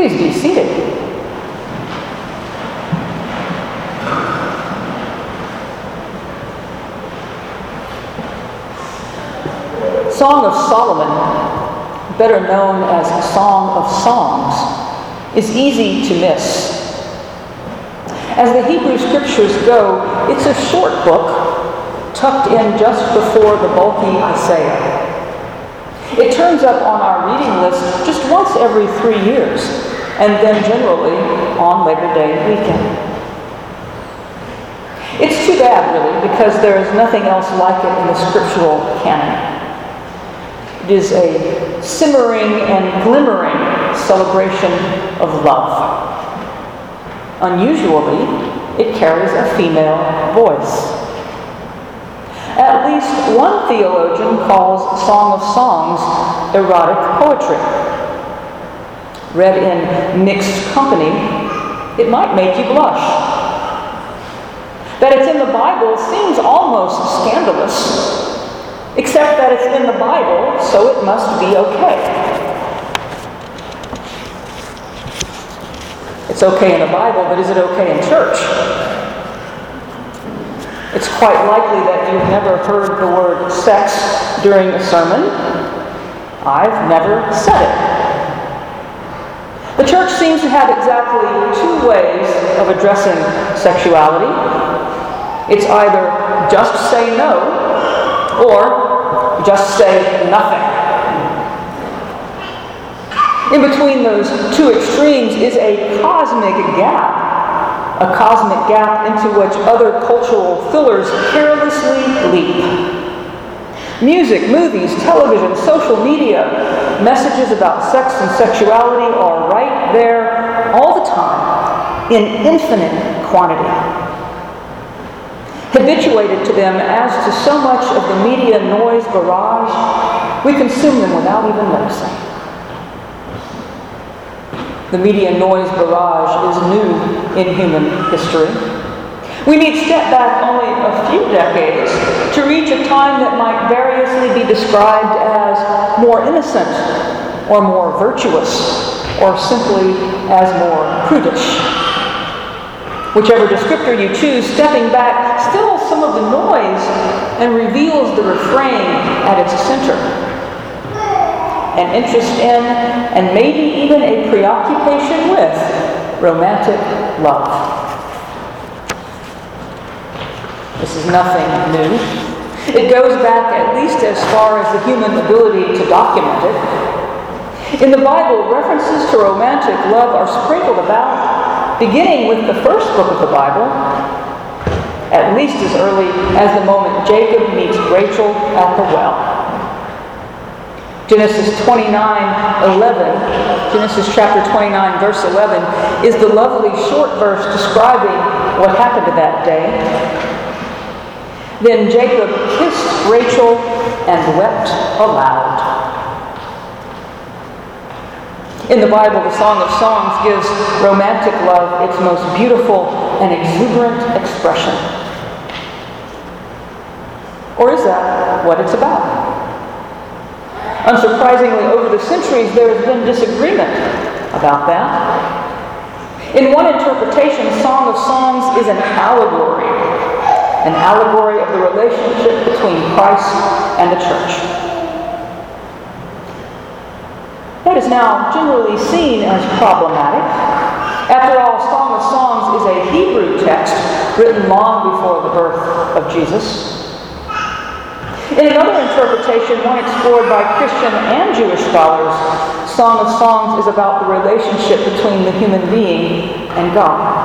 Please be seated. Song of Solomon, better known as Song of Songs, is easy to miss. As the Hebrew Scriptures go, it's a short book tucked in just before the bulky Isaiah. It turns up on our reading list just once every 3 years, and then generally on Labor Day weekend. It's too bad, really, because there is nothing else like it in the scriptural canon. It is a simmering and glimmering celebration of love. Unusually, it carries a female voice. At least one theologian calls Song of Songs erotic poetry. Read in mixed company, it might make you blush. That it's in the Bible seems almost scandalous, except that it's in the Bible, so it must be okay. It's okay in the Bible, but is it okay in church? It's quite likely that you've never heard the word sex during a sermon. I've never said it. The church seems to have exactly 2 ways of addressing sexuality. It's either just say no, or just say nothing. In between those 2 extremes is a cosmic gap into which other cultural fillers carelessly leap. Music, movies, television, social media, messages about sex and sexuality are right there all the time in infinite quantity. Habituated to them as to so much of the media noise barrage, we consume them without even noticing. The media noise barrage is new in human history. We need step back only a few decades to reach a time that might variously be described as more innocent, or more virtuous, or simply as more prudish. Whichever descriptor you choose, stepping back stills some of the noise and reveals the refrain at its center. An interest in, and maybe even a preoccupation with, romantic love. This is nothing new. It goes back at least as far as the human ability to document it. In the Bible, references to romantic love are sprinkled about, beginning with the first book of the Bible, at least as early as the moment Jacob meets Rachel at the well. Genesis chapter 29, verse 11, is the lovely short verse describing what happened that day. Then Jacob kissed Rachel and wept aloud. In the Bible, the Song of Songs gives romantic love its most beautiful and exuberant expression. Or is that what it's about? Unsurprisingly, over the centuries, there has been disagreement about that. In one interpretation, Song of Songs is an allegory of the relationship between Christ and the church. That is now generally seen as problematic. After all, Song of Songs is a Hebrew text written long before the birth of Jesus. In another interpretation, one explored by Christian and Jewish scholars, Song of Songs is about the relationship between the human being and God.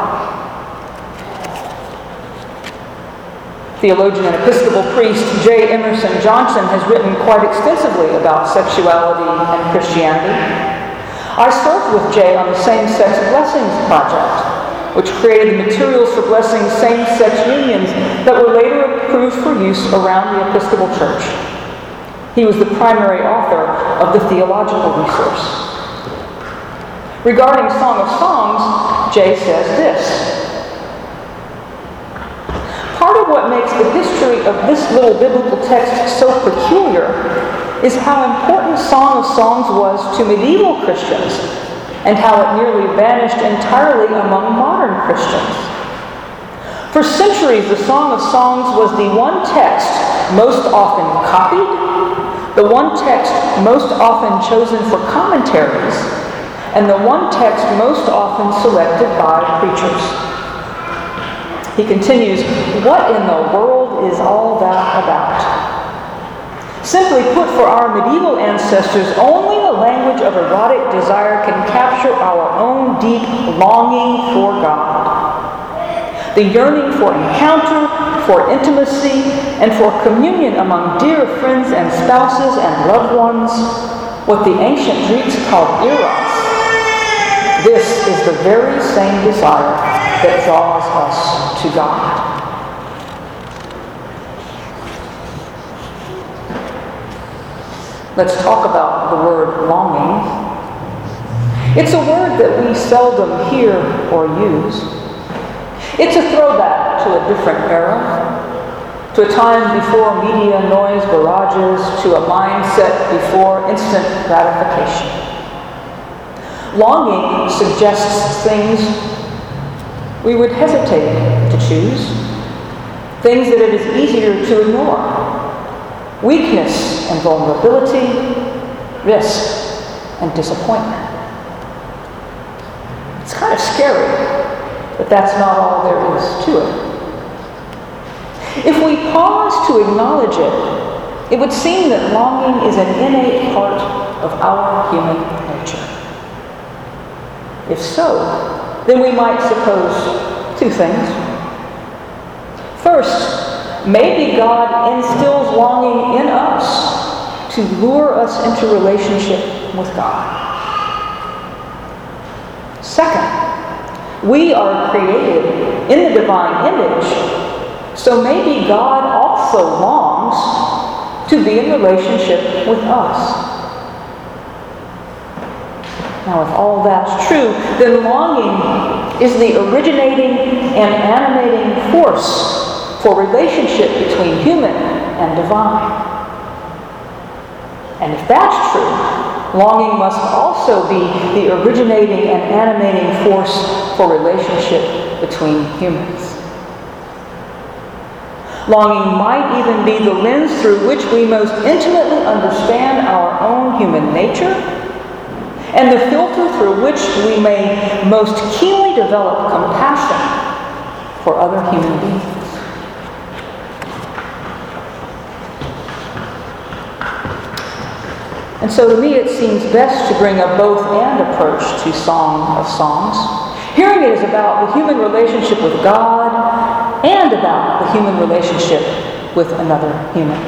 Theologian and Episcopal priest J. Emerson Johnson has written quite extensively about sexuality and Christianity. I served with J. on the Same-Sex Blessings Project, which created the materials for blessing same-sex unions that were later approved for use around the Episcopal Church. He was the primary author of the theological resource. Regarding Song of Songs, Jay says this: part of what makes the history of this little biblical text so peculiar is how important Song of Songs was to medieval Christians and how it nearly vanished entirely among modern Christians. For centuries, the Song of Songs was the one text most often copied, the one text most often chosen for commentaries, and the one text most often selected by preachers. He continues, what in the world is all that about? Simply put, for our medieval ancestors, only the language of erotic desire can capture our own deep longing for God. The yearning for encounter, for intimacy, and for communion among dear friends and spouses and loved ones, what the ancient Greeks called eros. This is the very same desire that draws us to God. Let's talk about the word longing. It's a word that we seldom hear or use. It's a throwback to a different era, to a time before media noise barrages, to a mindset before instant gratification. Longing suggests things we would hesitate to choose, things that it is easier to ignore. Weakness and vulnerability, risk and disappointment. It's kind of scary, but that's not all there is to it. If we pause to acknowledge it, it would seem that longing is an innate part of our human nature. If so, then we might suppose two things. First, maybe God instills longing in us to lure us into relationship with God. Second, we are created in the divine image, so maybe God also longs to be in relationship with us. Now, if all that's true, then longing is the originating and animating force for relationship between human and divine. And if that's true, longing must also be the originating and animating force for relationship between humans. Longing might even be the lens through which we most intimately understand our own human nature, and the filter through which we may most keenly develop compassion for other human beings. And so to me it seems best to bring a both-and approach to Song of Songs. Hearing it is about the human relationship with God and about the human relationship with another human.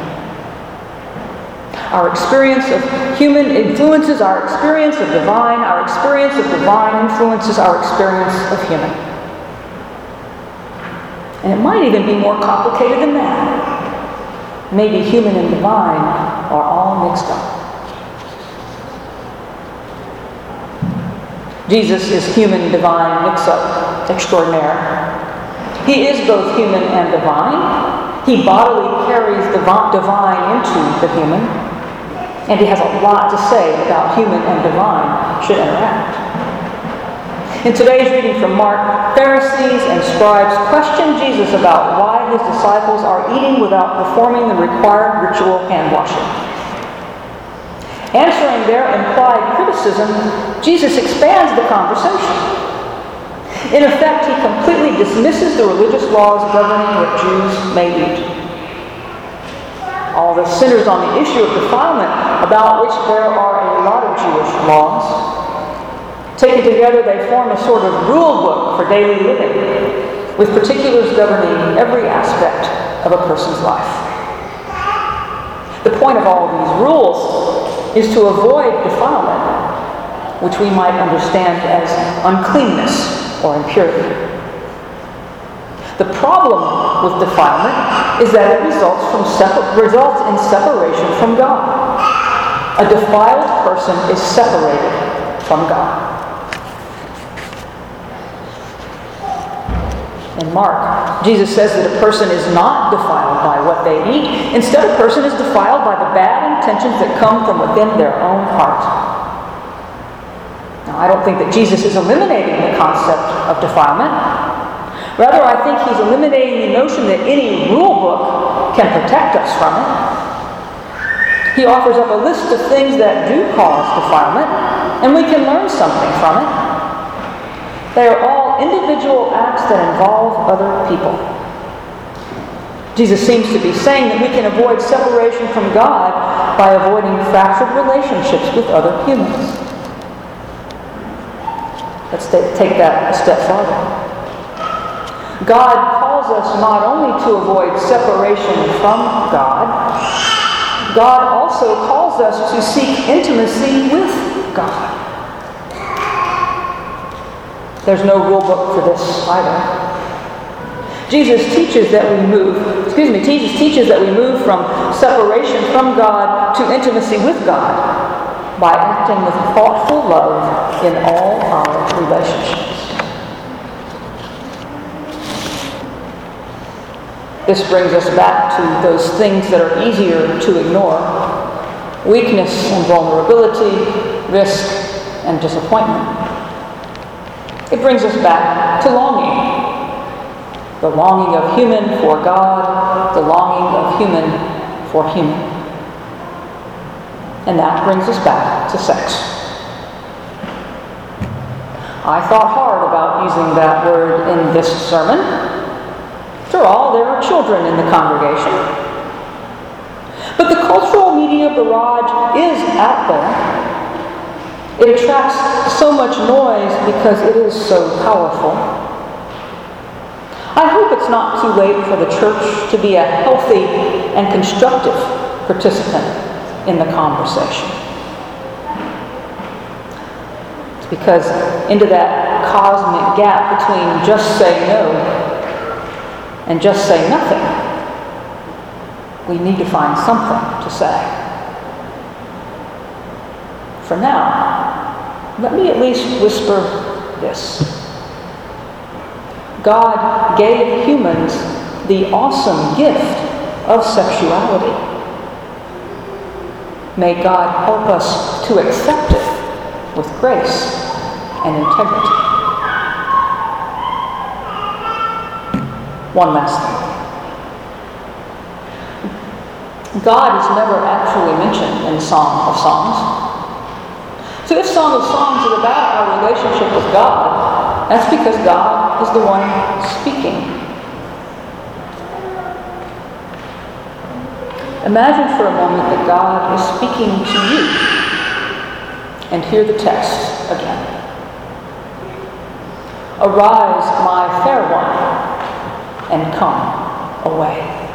Our experience of human influences our experience of divine. Our experience of divine influences our experience of human. And it might even be more complicated than that. Maybe human and divine are all mixed up. Jesus is human divine mix-up extraordinaire. He is both human and divine. He bodily carries the divine into the human. And he has a lot to say about human and divine should interact. In today's reading from Mark, Pharisees and scribes question Jesus about why his disciples are eating without performing the required ritual hand washing. Answering their implied criticism, Jesus expands the conversation. In effect, he completely dismisses the religious laws governing what Jews may eat. All this centers on the issue of defilement, about which there are a lot of Jewish laws. Taken together, they form a sort of rule book for daily living, with particulars governing every aspect of a person's life. The point of all of these rules is to avoid defilement, which we might understand as uncleanness or impurity. The problem with defilement is that it results in separation from God. A defiled person is separated from God. In Mark, Jesus says that a person is not defiled by what they eat. Instead, a person is defiled by the bad intentions that come from within their own heart. Now, I don't think that Jesus is eliminating the concept of defilement. Rather, I think he's eliminating the notion that any rule book can protect us from it. He offers up a list of things that do cause defilement, and we can learn something from it. They are all individual acts that involve other people. Jesus seems to be saying that we can avoid separation from God by avoiding fractured relationships with other humans. Let's take that a step farther. God calls us not only to avoid separation from God, God also calls us to seek intimacy with God. There's no rule book for this either. Jesus teaches that we move from separation from God to intimacy with God by acting with thoughtful love in all our relationships. This brings us back to those things that are easier to ignore: weakness and vulnerability, risk and disappointment. It brings us back to longing. The longing of human for God, the longing of human for human. And that brings us back to sex. I thought hard about using that word in this sermon. After all, there are children in the congregation. But the cultural media barrage is out there. It attracts so much noise because it is so powerful. I hope it's not too late for the church to be a healthy and constructive participant in the conversation. It's because into that cosmic gap between just say no and just say nothing, we need to find something to say. For now, let me at least whisper this. God gave humans the awesome gift of sexuality. May God help us to accept it with grace and integrity. One last thing. God is never actually mentioned in Song of Songs. So if Song of Songs is about our relationship with God, that's because God is the one speaking. Imagine for a moment that God is speaking to you. And hear the text again. Arise, my fair one, and come away.